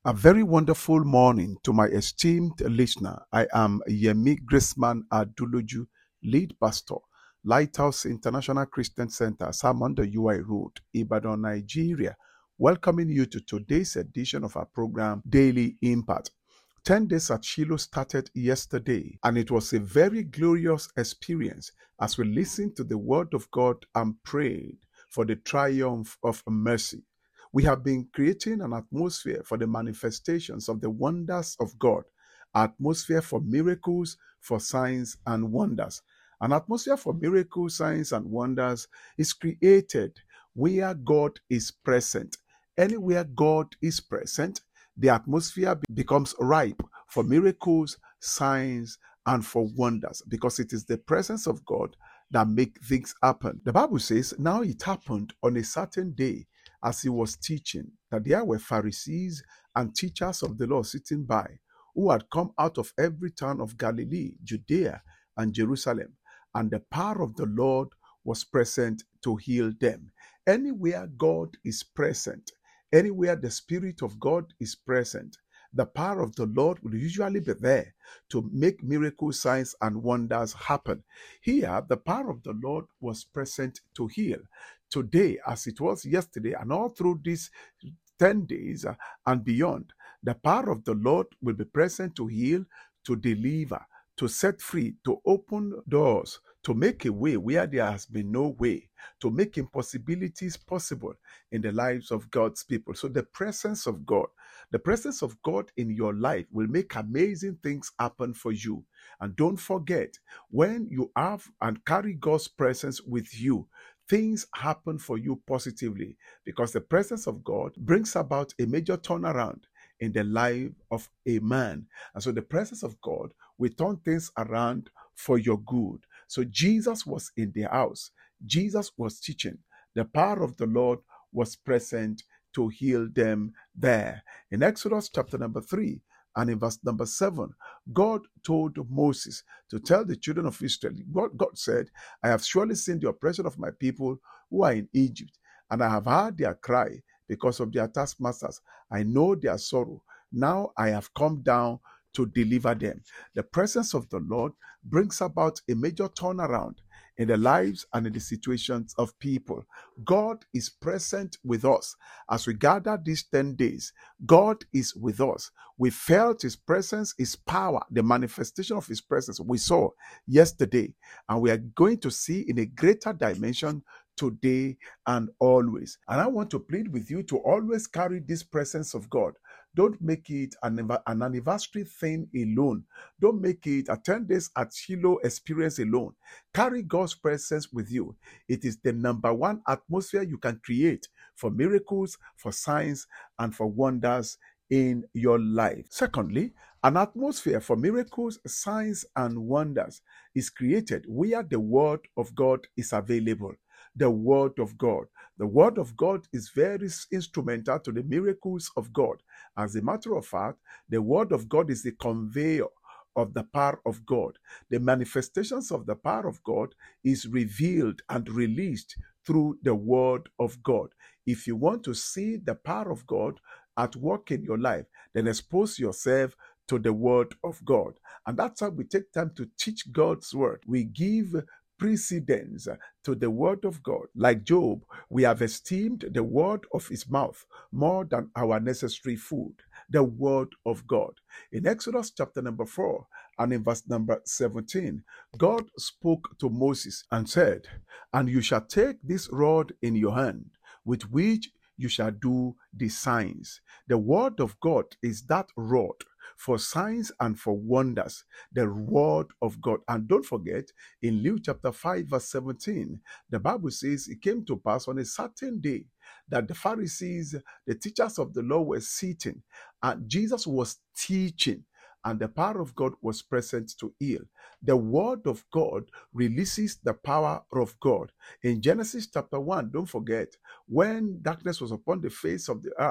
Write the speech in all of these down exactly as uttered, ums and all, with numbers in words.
A very wonderful morning to my esteemed listener. I am Yemi Graceman Aduluju, lead pastor, Lighthouse International Christian Center, Samanda U I Road, Ibadan, Nigeria, welcoming you to today's edition of our program, Daily Impact. ten days at Shiloh started yesterday, and it was a very glorious experience as we listened to the word of God and prayed for the triumph of mercy. We have been creating an atmosphere for the manifestations of the wonders of God, atmosphere for miracles, for signs and wonders. An atmosphere for miracles, signs and wonders is created where God is present. Anywhere God is present, the atmosphere becomes ripe for miracles, signs, and for wonders, because it is the presence of God that makes things happen. The Bible says, now it happened on a certain day as he was teaching, that there were Pharisees and teachers of the law sitting by, who had come out of every town of Galilee, Judea, and Jerusalem, and the power of the Lord was present to heal them. Anywhere God is present, anywhere the Spirit of God is present, the power of the Lord will usually be there to make miracle signs and wonders happen. Here, the power of the Lord was present to heal. Today, as it was yesterday, and all through these ten days and beyond, the power of the Lord will be present to heal, to deliver, to set free, to open doors, to make a way where there has been no way, to make impossibilities possible in the lives of God's people. So the presence of God, the presence of God in your life will make amazing things happen for you. And don't forget, when you have and carry God's presence with you, things happen for you positively, because the presence of God brings about a major turnaround in the life of a man. And so the presence of God will turn things around for your good. So Jesus was in the house. Jesus was teaching. The power of the Lord was present to heal them there. In Exodus chapter number three, and in verse number seven, God told Moses to tell the children of Israel, God, God said, I have surely seen the oppression of my people who are in Egypt, and I have heard their cry because of their taskmasters. I know their sorrow. Now I have come down to deliver them. The presence of the Lord brings about a major turnaround in the lives and in the situations of people. God is present with us. As we gather these ten days, God is with us. We felt his presence, his power, the manifestation of his presence we saw yesterday, and we are going to see in a greater dimension today and always. And I want to plead with you to always carry this presence of God. Don't make it an, an anniversary thing alone. Don't make it a ten days at Shiloh experience alone. Carry God's presence with you. It is the number one atmosphere you can create for miracles, for signs, and for wonders in your life. Secondly, an atmosphere for miracles, signs, and wonders is created where the word of God is available. The word of God. The word of God is very instrumental to the miracles of God. As a matter of fact, the word of God is the conveyor of the power of God. The manifestations of the power of God is revealed and released through the word of God. If you want to see the power of God at work in your life, then expose yourself to the word of God. And that's how we take time to teach God's word. We give precedence to the word of God. Like Job, we have esteemed the word of his mouth more than our necessary food, the word of God. In Exodus chapter number four and in verse number seventeen, God spoke to Moses and said, and you shall take this rod in your hand, with which you shall do the signs. The word of God is that rod for signs and for wonders, the word of God. And don't forget, in Luke chapter five, verse seventeen, the Bible says it came to pass on a certain day that the Pharisees, the teachers of the law, were sitting, and Jesus was teaching, and the power of God was present to heal. The word of God releases the power of God. In Genesis chapter one, don't forget, when darkness was upon the face of the earth,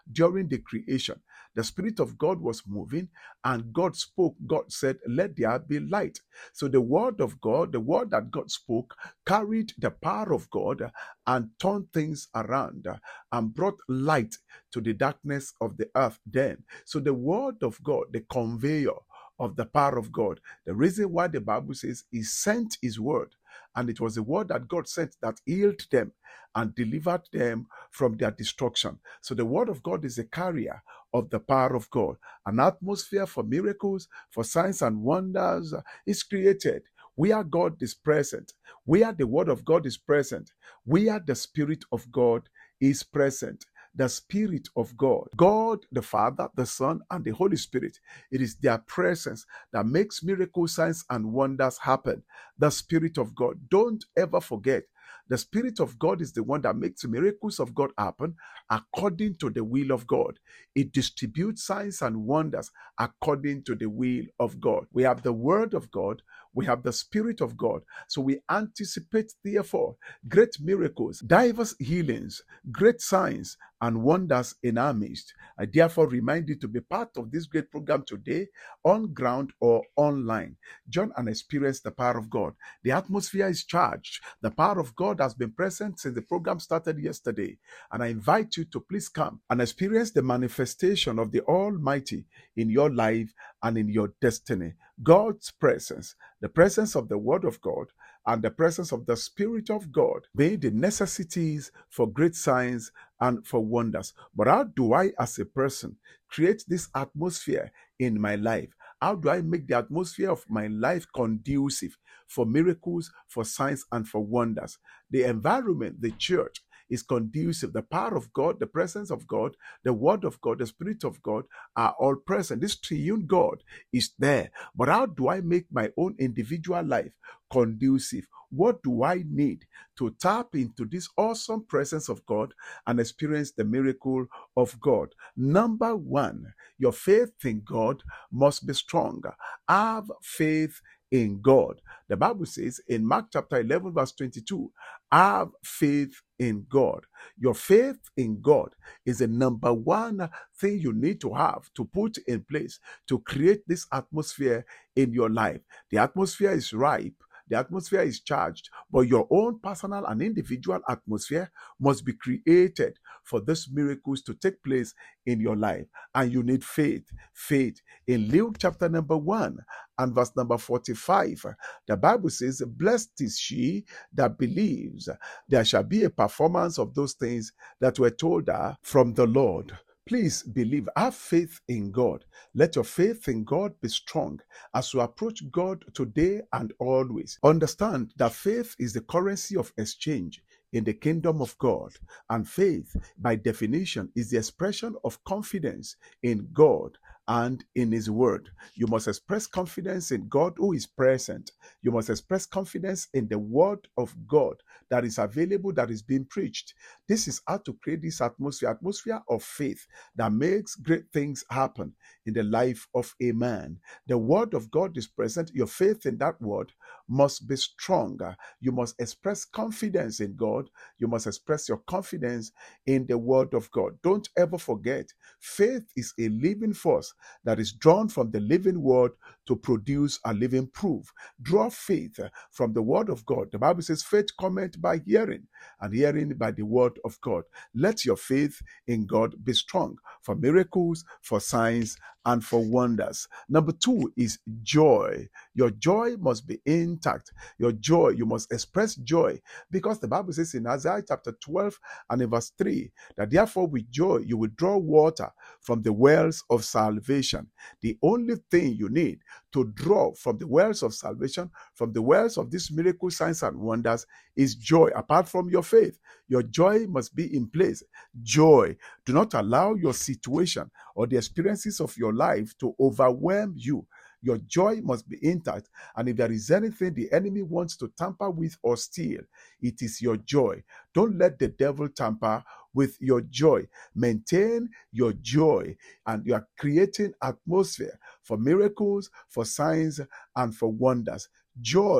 during the creation. The Spirit of God was moving and God spoke. God said, let there be light. So the word of God, the word that God spoke, carried the power of God and turned things around and brought light to the darkness of the earth then. So the word of God, the conveyor of the power of God, the reason why the Bible says he sent his word, and it was the word that God sent that healed them and delivered them from their destruction. So the word of God is a carrier of the power of God. An atmosphere for miracles, for signs and wonders is created where God is present, where the word of God is present, where the Spirit of God is present. The Spirit of God, God the Father, the Son, and the Holy Spirit. It is their presence that makes miracles, signs, and wonders happen. The Spirit of God. Don't ever forget, the Spirit of God is the one that makes miracles of God happen according to the will of God. It distributes signs and wonders according to the will of God. We have the Word of God. We have the Spirit of God. So we anticipate, therefore, great miracles, diverse healings, great signs, and wonders in our midst. I therefore remind you to be part of this great program today, on ground or online. Join and experience the power of God. The atmosphere is charged. The power of God has been present since the program started yesterday. And I invite you to please come and experience the manifestation of the Almighty in your life and in your destiny. God's presence, the presence of the Word of God, and the presence of the Spirit of God be the necessities for great signs and for wonders. But how do I, as a person, create this atmosphere in my life? How do I make the atmosphere of my life conducive for miracles, for signs, and for wonders? The environment, the church, is conducive. The power of God, the presence of God, the word of God, the Spirit of God are all present. This triune God is there. But how do I make my own individual life conducive? What do I need to tap into this awesome presence of God and experience the miracle of God? Number one, your faith in God must be strong. Have faith in God. The Bible says in Mark chapter eleven, verse twenty-two, have faith in God. Your faith in God is the number one thing you need to have to put in place to create this atmosphere in your life. The atmosphere is ripe. The atmosphere is charged, but your own personal and individual atmosphere must be created for these miracles to take place in your life. And you need faith. Faith. In Luke chapter number one and verse number forty-five, the Bible says, blessed is she that believes there shall be a performance of those things that were told her from the Lord. Please believe, have faith in God. Let your faith in God be strong as you approach God today and always. Understand that faith is the currency of exchange in the kingdom of God. And faith, by definition, is the expression of confidence in God and in His word. You must express confidence in God who is present. You must express confidence in the word of God that is available, that is being preached. This is how to create this atmosphere, atmosphere of faith that makes great things happen in the life of a man. The word of God is present. Your faith in that word must be stronger. You must express confidence in God. You must express your confidence in the word of God. Don't ever forget, faith is a living force that is drawn from the living word to produce a living proof. Draw faith from the word of God. The Bible says faith cometh by hearing, and hearing by the word of God. Let your faith in God be strong for miracles, for signs, and for wonders. Number two is joy. Your joy must be intact. Your joy, you must express joy, because the Bible says in Isaiah chapter twelve and in verse three that therefore with joy you will draw water from the wells of salvation. The only thing you need to draw from the wells of salvation, from the wells of these miracle signs and wonders, is joy. Apart from your faith, your joy must be in place. Joy. Do not allow your situation or the experiences of your life to overwhelm you. Your joy must be intact. And if there is anything the enemy wants to tamper with or steal, it is your joy. Don't let the devil tamper with your joy. Maintain your joy, and you are creating atmosphere for miracles, for signs, and for wonders. Joy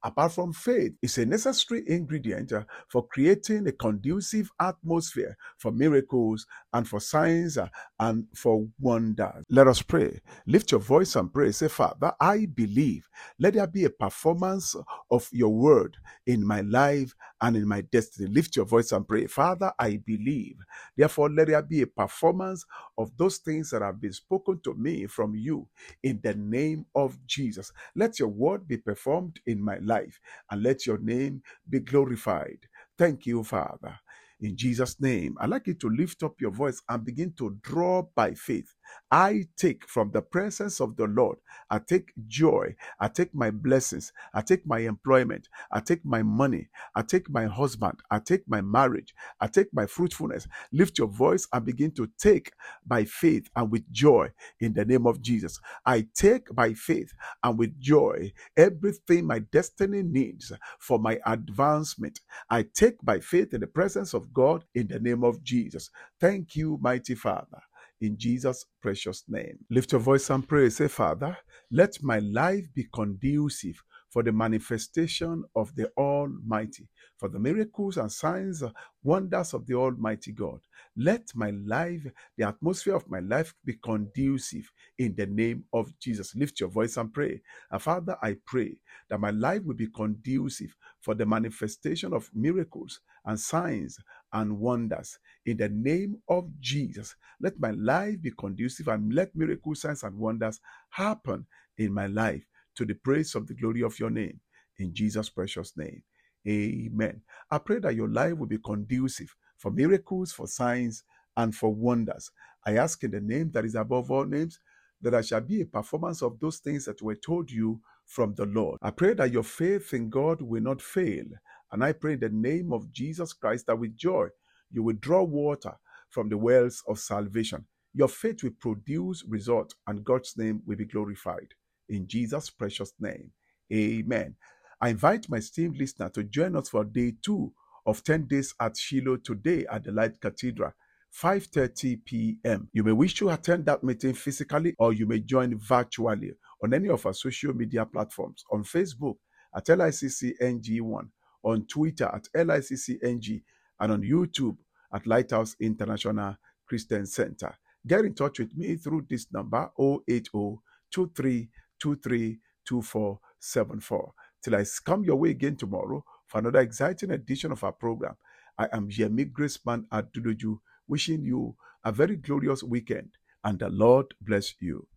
apart from faith, is a necessary ingredient uh, for creating a conducive atmosphere for miracles and for signs uh, and for wonders. Let us pray. Lift your voice and pray. Say, Father, I believe. Let there be a performance of your word in my life and in my destiny. Lift your voice and pray. Father, I believe. Therefore, let there be a performance of those things that have been spoken to me from you in the name of Jesus. Let your word be performed in my life and let your name be glorified. Thank you, Father. In Jesus' name, I'd like you to lift up your voice and begin to draw by faith. I take from the presence of the Lord. I take joy. I take my blessings. I take my employment. I take my money. I take my husband. I take my marriage. I take my fruitfulness. Lift your voice and begin to take by faith and with joy in the name of Jesus. I take by faith and with joy everything my destiny needs for my advancement. I take by faith in the presence of God in the name of Jesus. Thank you, mighty Father. In Jesus' precious name. Lift your voice and pray. Say, Father, let my life be conducive for the manifestation of the Almighty, for the miracles and signs, wonders of the Almighty God. Let my life, the atmosphere of my life be conducive in the name of Jesus. Lift your voice and pray. And Father, I pray that my life will be conducive for the manifestation of miracles and signs and wonders in the name of Jesus. Let my life be conducive and let miracles, signs, and wonders happen in my life to the praise of the glory of your name. In Jesus' precious name. Amen. I pray that your life will be conducive for miracles, for signs, and for wonders. I ask in the name that is above all names that there shall be a performance of those things that were told you from the Lord. I pray that your faith in God will not fail. And I pray in the name of Jesus Christ that with joy you will draw water from the wells of salvation. Your faith will produce result and God's name will be glorified. In Jesus' precious name. Amen. I invite my esteemed listener to join us for day two of ten days at Shiloh today at the Light Cathedral, five thirty p.m. You may wish to attend that meeting physically or you may join virtually on any of our social media platforms, on Facebook at L I C C N G one, on Twitter at L I C C N G, and on YouTube at Lighthouse International Christian Center. Get in touch with me through this number zero eight zero, two three two three two four seven four. Till I come your way again tomorrow for another exciting edition of our program. I am Yemi Graceman Aduloju, wishing you a very glorious weekend and the Lord bless you.